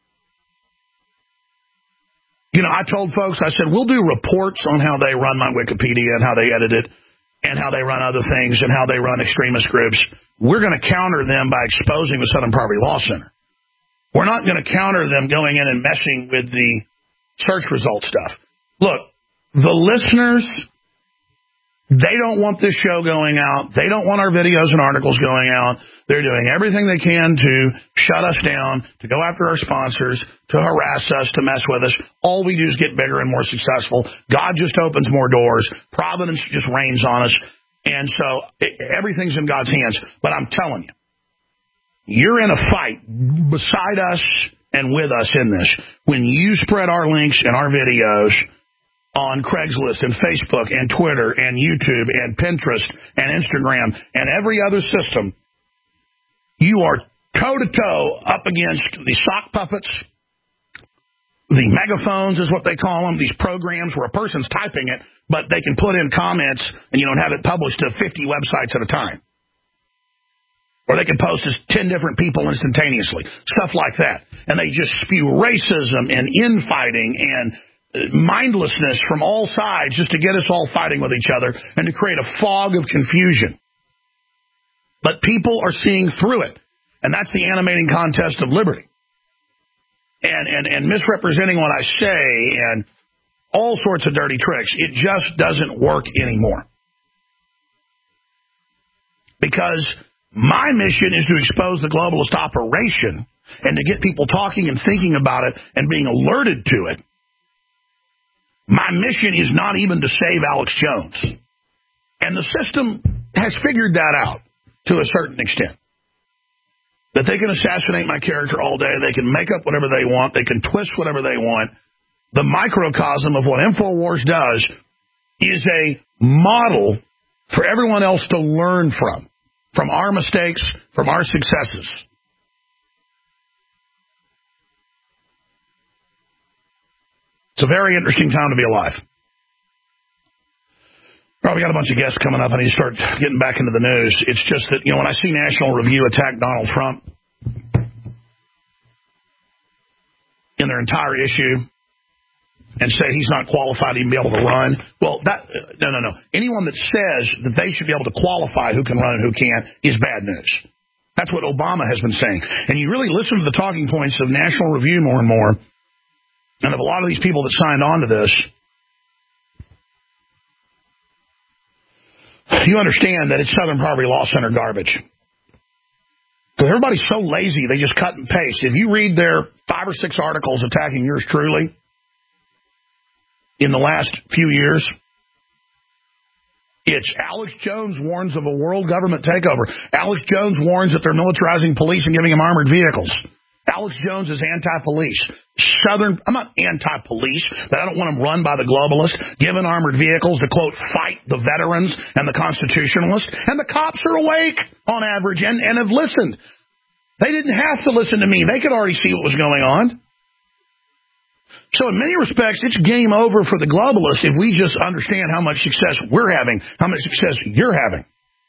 I told folks, I said, we'll do reports on how they run my Wikipedia and how they edit it, and how they run other things, and how they run extremist groups. We're going to counter them by exposing the Southern Poverty Law Center. We're not going to counter them going in and messing with the search result stuff. Look, the listeners, they don't want this show going out. They don't want our videos and articles going out. They're doing everything they can to shut us down, to go after our sponsors, to harass us, to mess with us. All we do is get bigger and more successful. God just opens more doors. Providence just rains on us. And so everything's in God's hands. But I'm telling you, you're in a fight beside us and with us in this. When you spread our links and our videos on Craigslist and Facebook and Twitter and YouTube and Pinterest and Instagram and every other system, you are toe-to-toe up against the sock puppets, the megaphones is what they call them, these programs where a person's typing it, but they can put in comments and have it published to 50 websites at a time. Or they can post as 10 different people instantaneously, stuff like that. And they just spew racism and infighting and mindlessness from all sides just to get us all fighting with each other and to create a fog of confusion. But people are seeing through it. And that's the animating contest of liberty. And misrepresenting what I say and all sorts of dirty tricks. It just doesn't work anymore. Because my mission is to expose the globalist operation and to get people talking and thinking about it and being alerted to it. My mission is not even to save Alex Jones. And the system has figured that out to a certain extent. That they can assassinate my character all day. They can make up whatever they want. They can twist whatever they want. The microcosm of what InfoWars does is a model for everyone else to learn from our mistakes, from our successes. It's a very interesting time to be alive. Oh, we got a bunch of guests coming up. I need to start getting back into the news. It's just that, when I see National Review attack Donald Trump in their entire issue and say he's not qualified to even be able to run, well, no. Anyone that says that they should be able to qualify who can run and who can't is bad news. That's what Obama has been saying. And you really listen to the talking points of National Review more and more, and of a lot of these people that signed on to this, you understand that it's Southern Poverty Law Center garbage. Because everybody's so lazy, they just cut and paste. If you read their 5 or 6 articles attacking yours truly in the last few years, it's Alex Jones warns of a world government takeover. Alex Jones warns that they're militarizing police and giving them armored vehicles. Alex Jones is anti-police. I'm not anti-police, but I don't want them run by the globalists, given armored vehicles to, quote, fight the veterans and the constitutionalists. And the cops are awake on average and have listened. They didn't have to listen to me. They could already see what was going on. So in many respects, it's game over for the globalists if we just understand how much success we're having, how much success you're having.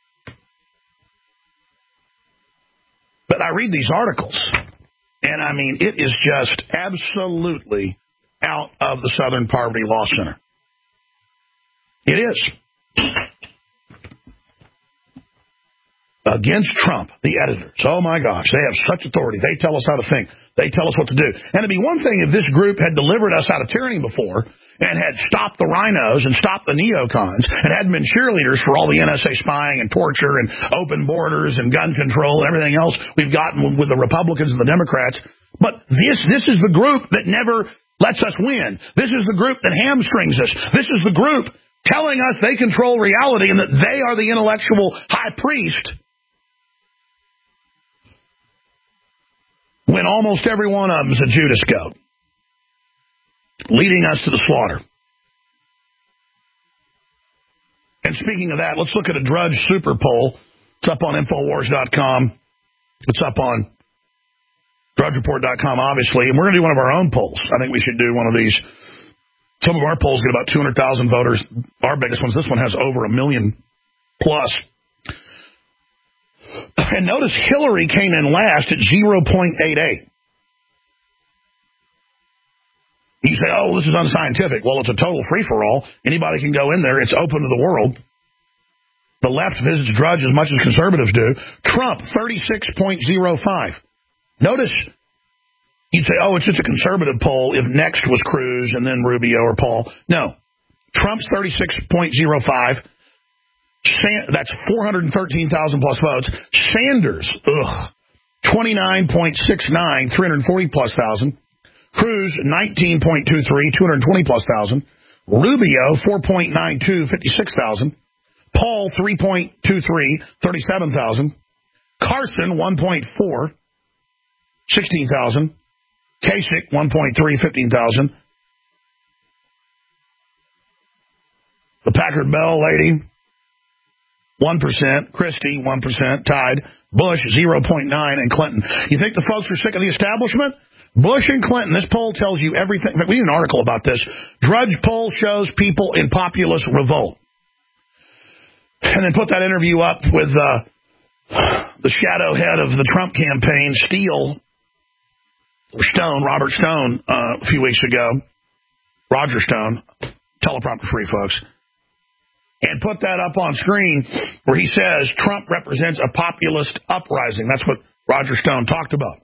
But I read these articles. And, I mean, it is just absolutely out of the Southern Poverty Law Center. It is. against Trump, the editors. Oh, my gosh, they have such authority. They tell us how to think. They tell us what to do. And it'd be one thing if this group had delivered us out of tyranny before and had stopped the rhinos and stopped the neocons and hadn't been cheerleaders for all the NSA spying and torture and open borders and gun control and everything else we've gotten with the Republicans and the Democrats. But this is the group that never lets us win. This is the group that hamstrings us. This is the group telling us they control reality and that they are the intellectual high priest, when almost every one of them is a Judas goat, leading us to the slaughter. And speaking of that, let's look at a Drudge Super Poll. It's up on Infowars.com. It's up on DrudgeReport.com, obviously. And we're going to do one of our own polls. I think we should do one of these. Some of our polls get about 200,000 voters. Our biggest ones, this one has over 1 million plus. And notice Hillary came in last at 0.88. You say, oh, this is unscientific. Well, it's a total free-for-all. Anybody can go in there. It's open to the world. The left visits Drudge as much as conservatives do. Trump, 36.05. Notice, you'd say, oh, it's just a conservative poll if next was Cruz and then Rubio or Paul. No. Trump's 36.05. That's 413,000 plus votes. Sanders, 29.69, 340 plus thousand. Cruz, 19.23, 220 plus thousand. Rubio, 4.92, 56,000. Paul, 3.23, 37,000. Carson, 1.4, 16,000. Kasich, 1.3, 15,000. The Packard Bell lady, 1%, Christie, 1%, tied, Bush, 0.9, and Clinton. You think the folks are sick of the establishment? Bush and Clinton, this poll tells you everything. We did an article about this. Drudge poll shows people in populist revolt. And then put that interview up with the shadow head of the Trump campaign, Robert Stone, a few weeks ago. Roger Stone, teleprompter free, folks. And put that up on screen where he says Trump represents a populist uprising. That's what Roger Stone talked about.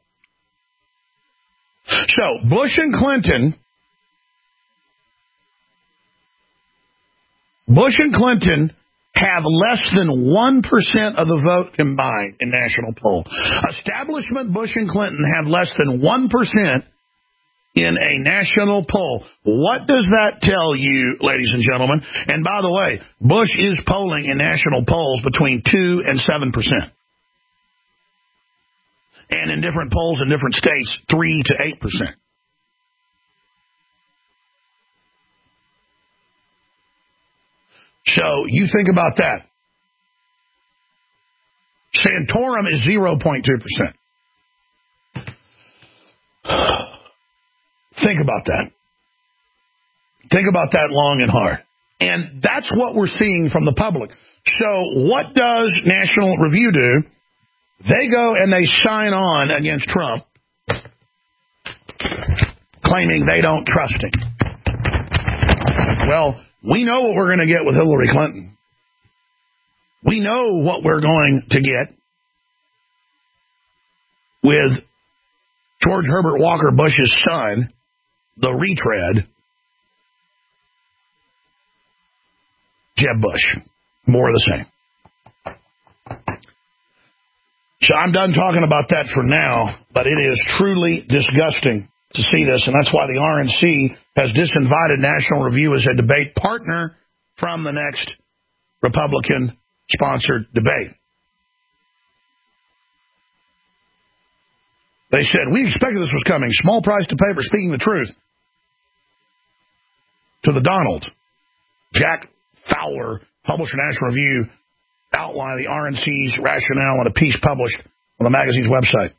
So, Bush and Clinton have less than 1% of the vote combined in national poll. Establishment Bush and Clinton have less than 1% in a national poll. What does that tell you, ladies and gentlemen? And by the way, Bush is polling in national polls between 2 and 7%. And in different polls in different states, 3 to 8%. So you think about that. Santorum is 0.2%. Think about that. Think about that long and hard. And that's what we're seeing from the public. So what does National Review do? They go and they sign on against Trump, claiming they don't trust him. Well, we know what we're going to get with Hillary Clinton. We know what we're going to get with George Herbert Walker Bush's son, the retread, Jeb Bush. More of the same. So I'm done talking about that for now, but it is truly disgusting to see this, and that's why the RNC has disinvited National Review as a debate partner from the next Republican-sponsored debate. They said, we expected this was coming. Small price to pay for speaking the truth. To the Donald. Jack Fowler, publisher National Review, outlined the RNC's rationale in a piece published on the magazine's website.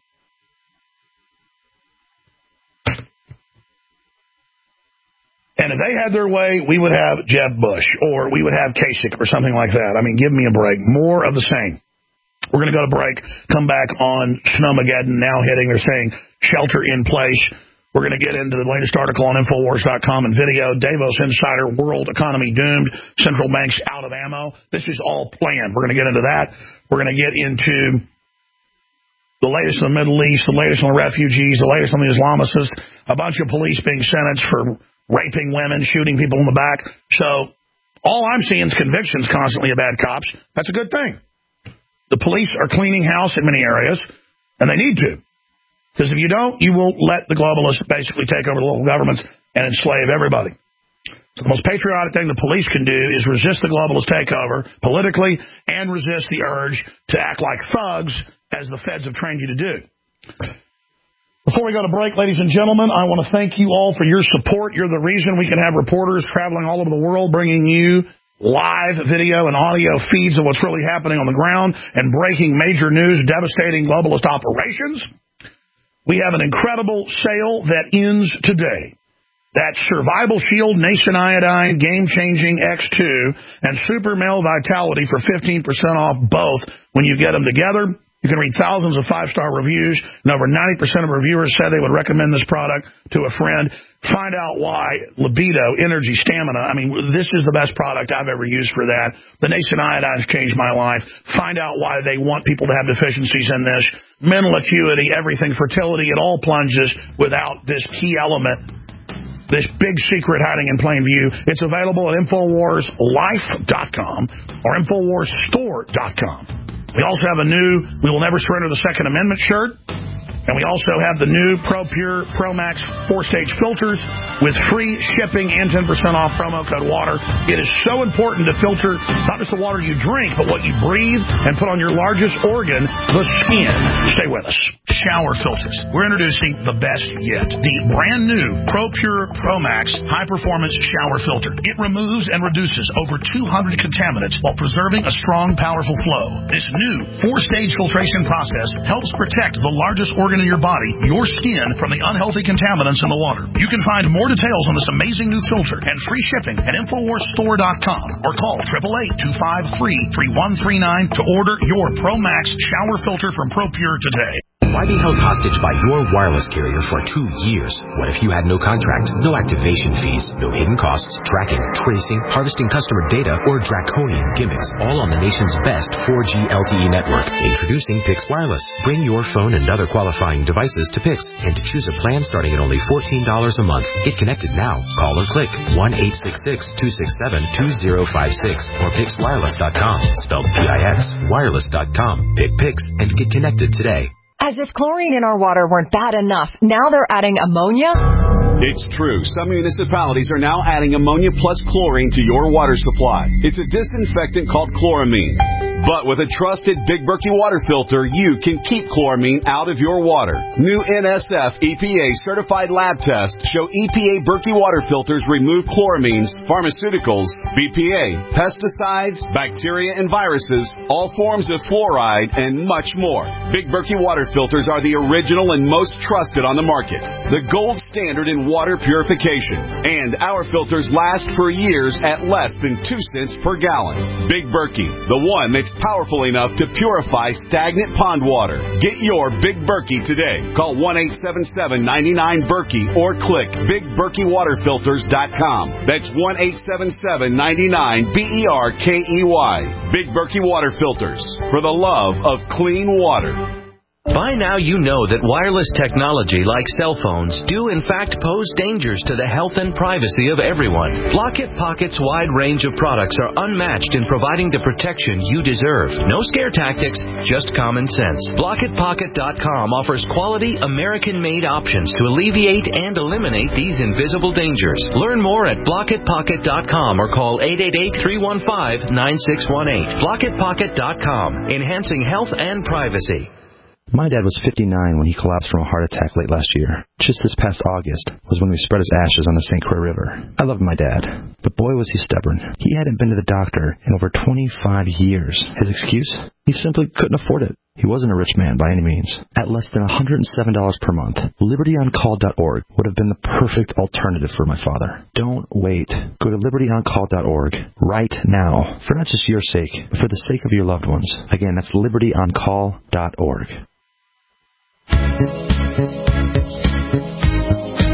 And if they had their way, we would have Jeb Bush, or we would have Kasich, or something like that. I mean, give me a break. More of the same. We're going to go to break, come back on Snowmageddon, now hitting, they're saying, shelter in place. We're going to get into the latest article on Infowars.com and video. Davos Insider, world economy doomed, central banks out of ammo. This is all planned. We're going to get into that. We're going to get into the latest in the Middle East, the latest on the refugees, the latest on the Islamicists, a bunch of police being sentenced for raping women, shooting people in the back. So all I'm seeing is convictions constantly of bad cops. That's a good thing. The police are cleaning house in many areas, and they need to. Because if you don't, you will let the globalists basically take over the local governments and enslave everybody. So the most patriotic thing the police can do is resist the globalist takeover politically and resist the urge to act like thugs as the feds have trained you to do. Before we go to break, ladies and gentlemen, I want to thank you all for your support. You're the reason we can have reporters traveling all over the world bringing you live video and audio feeds of what's really happening on the ground and breaking major news, devastating globalist operations. We have an incredible sale that ends today. That's Survival Shield, Nation Iodine, Game-Changing X2, and Super Male Vitality for 15% off both when you get them together. You can read thousands of five-star reviews, and over 90% of reviewers said they would recommend this product to a friend. Find out why. Libido, energy, stamina. I mean, this is the best product I've ever used for that. The Nation Iodine's changed my life. Find out why they want people to have deficiencies in this. Mental acuity, everything, fertility, it all plunges without this key element, this big secret hiding in plain view. It's available at InfoWarsLife.com or InfoWarsStore.com. We also have a new We Will Never Surrender the Second Amendment shirt. And we also have the new ProPure ProMax 4-stage filters with free shipping and 10% off promo code WATER. It is so important to filter not just the water you drink, but what you breathe and put on your largest organ, the skin. Stay with us. Shower filters. We're introducing the best yet. The brand new ProPure ProMax high-performance shower filter. It removes and reduces over 200 contaminants while preserving a strong, powerful flow. This new 4-stage filtration process helps protect the largest organ in your body, your skin, from the unhealthy contaminants in the water. You can find more details on this amazing new filter and free shipping at InfoWarsStore.com or call 888-253-3139 to order your ProMax shower filter from ProPure today. Why be held hostage by your wireless carrier for 2 years? What if you had no contract, no activation fees, no hidden costs, tracking, tracing, harvesting customer data, or draconian gimmicks, all on the nation's best 4G LTE network? Introducing Pix Wireless. Bring your phone and other qualifying devices to Pix, and to choose a plan starting at only $14 a month. Get connected now. Call or click 1-866-267-2056 or PixWireless.com. Spelled P-I-X. Wireless.com. Pick Pix and get connected today. As if chlorine in our water weren't bad enough, now they're adding ammonia? It's true. Some municipalities are now adding ammonia plus chlorine to your water supply. It's a disinfectant called chloramine. But with a trusted Big Berkey water filter, you can keep chloramine out of your water. New NSF EPA certified lab tests show EPA Berkey water filters remove chloramines, pharmaceuticals, BPA, pesticides, bacteria and viruses, all forms of fluoride, and much more. Big Berkey water filters are the original and most trusted on the market. The gold standard in water purification. And our filters last for years at less than 2 cents per gallon. Big Berkey, the one that's powerful enough to purify stagnant pond water. Get your Big Berkey today. Call 1-877-99-BERKEY or click BigBerkeyWaterFilters.com. That's 1-877-99-BERKEY. Big Berkey Water Filters, for the love of clean water. By now you know that wireless technology like cell phones do in fact pose dangers to the health and privacy of everyone. Blockit Pocket's wide range of products are unmatched in providing the protection you deserve. No scare tactics, just common sense. BlockitPocket.com offers quality American-made options to alleviate and eliminate these invisible dangers. Learn more at BlockitPocket.com or call 888-315-9618. BlockitPocket.com, enhancing health and privacy. My dad was 59 when he collapsed from a heart attack late last year. Just this past August was when we spread his ashes on the St. Croix River. I loved my dad, but boy was he stubborn. He hadn't been to the doctor in over 25 years. His excuse? He simply couldn't afford it. He wasn't a rich man by any means. At less than $107 per month, LibertyOnCall.org would have been the perfect alternative for my father. Don't wait. Go to LibertyOnCall.org right now, for not just your sake, but for the sake of your loved ones. Again, that's LibertyOnCall.org.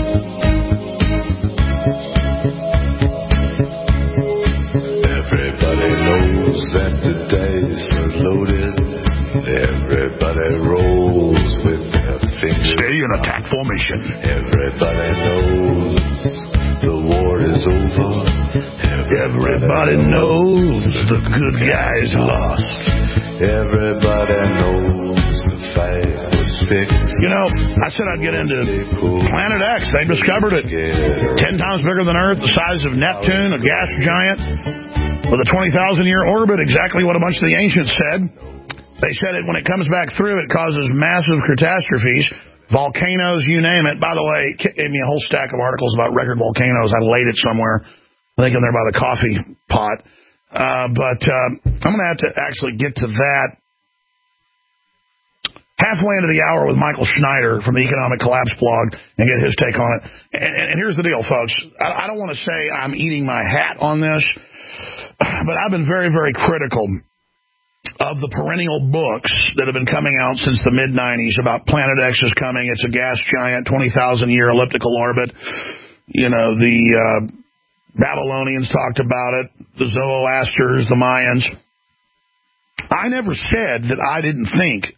that the dice are loaded. Everybody rolls with their fingers. Stay in attack formation. Everybody knows the war is over. Everybody knows the good guys lost. Everybody knows the fight was fixed. You know, I said I'd get into Planet X. They discovered it. 10 times bigger than Earth, the size of Neptune, a gas giant with a 20,000-year orbit, exactly what a bunch of the ancients said. They said it when it comes back through, it causes massive catastrophes, volcanoes, you name it. By the way, Kit gave me a whole stack of articles about record volcanoes. I laid it somewhere. I think in there by the coffee pot. But I'm going to have to actually get to that halfway into the hour with Michael Schneider from the Economic Collapse blog and get his take on it. And here's the deal, folks. I don't want to say I'm eating my hat on this, but I've been very, very critical of the perennial books that have been coming out since the mid-'90s about Planet X is coming. It's a gas giant, 20,000-year elliptical orbit. You know, the Babylonians talked about it, the Zoroasters, the Mayans. I never said that I didn't think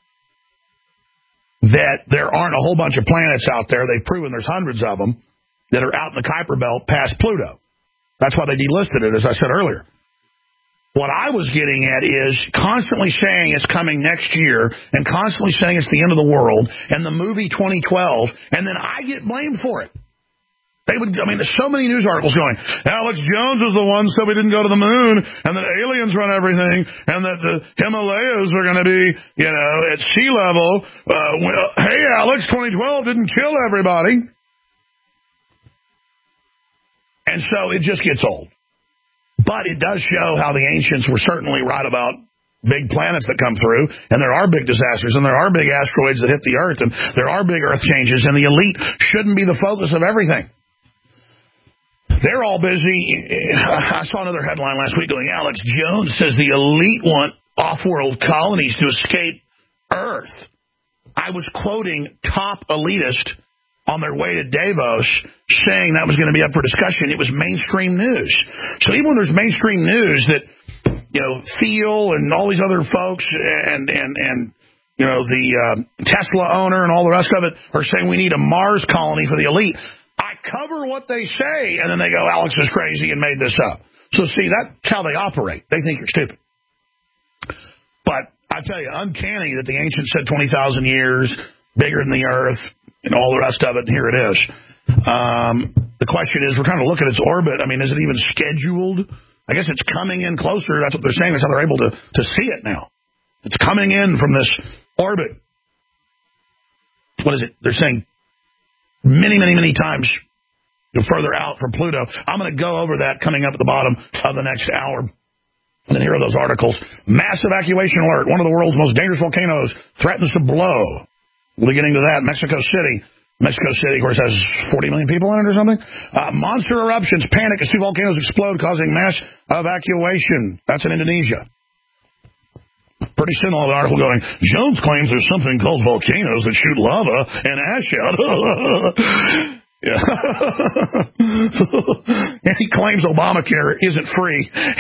that there aren't a whole bunch of planets out there. They've proven there's hundreds of them that are out in the Kuiper Belt past Pluto. That's why they delisted it, as I said earlier. What I was getting at is constantly saying it's coming next year and constantly saying it's the end of the world and the movie 2012, and then I get blamed for it. There's so many news articles going, Alex Jones was the one who said we didn't go to the moon and that aliens run everything and that the Himalayas are going to be, at sea level. Hey, Alex, 2012 didn't kill everybody. And so it just gets old. But it does show how the ancients were certainly right about big planets that come through, and there are big disasters, and there are big asteroids that hit the Earth, and there are big Earth changes, and the elite shouldn't be the focus of everything. They're all busy. I saw another headline last week going, Alex Jones says the elite want off-world colonies to escape Earth. I was quoting top elitist on their way to Davos saying that was going to be up for discussion. It was mainstream news. So even when there's mainstream news that, Thiel and all these other folks and the Tesla owner and all the rest of it are saying we need a Mars colony for the elite, I cover what they say, and then they go, Alex is crazy and made this up. So see, that's how they operate. They think you're stupid. But I tell you, uncanny that the ancients said 20,000 years, bigger than the Earth, and all the rest of it, and here it is. The question is, we're trying to look at its orbit. Is it even scheduled? I guess it's coming in closer. That's what they're saying. That's how they're able to see it now. It's coming in from this orbit. What is it? They're saying many, many, many times further out from Pluto. I'm going to go over that coming up at the bottom of the next hour. And then here are those articles. Mass evacuation alert. One of the world's most dangerous volcanoes threatens to blow. We'll be getting to that. Mexico City. Mexico City, of course, has 40 million people in it or something. Monster eruptions. Panic as 2 volcanoes explode, causing mass evacuation. That's in Indonesia. Pretty soon, an article going, Jones claims there's something called volcanoes that shoot lava and ash out. And he claims Obamacare isn't free.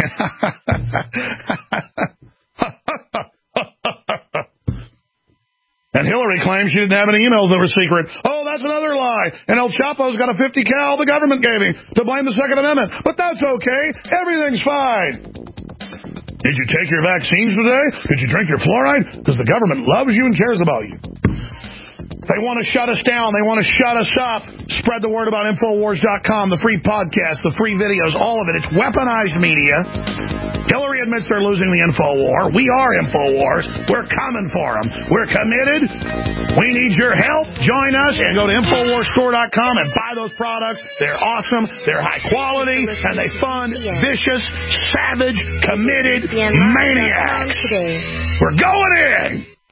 And Hillary claims she didn't have any emails that were secret. Oh, that's another lie. And El Chapo's got a 50 cal the government gave him to blame the Second Amendment. But that's okay. Everything's fine. Did you take your vaccines today? Did you drink your fluoride? Because the government loves you and cares about you. They want to shut us down. They want to shut us up. Spread the word about Infowars.com, the free podcast, the free videos, all of it. It's weaponized media. Hillary admits they're losing the info war. We are Infowars. We're coming for them. We're committed. We need your help. Join us and go to InfoWarsStore.com and buy those products. They're awesome. They're high quality. And they fund vicious, savage, committed maniacs. We're going in.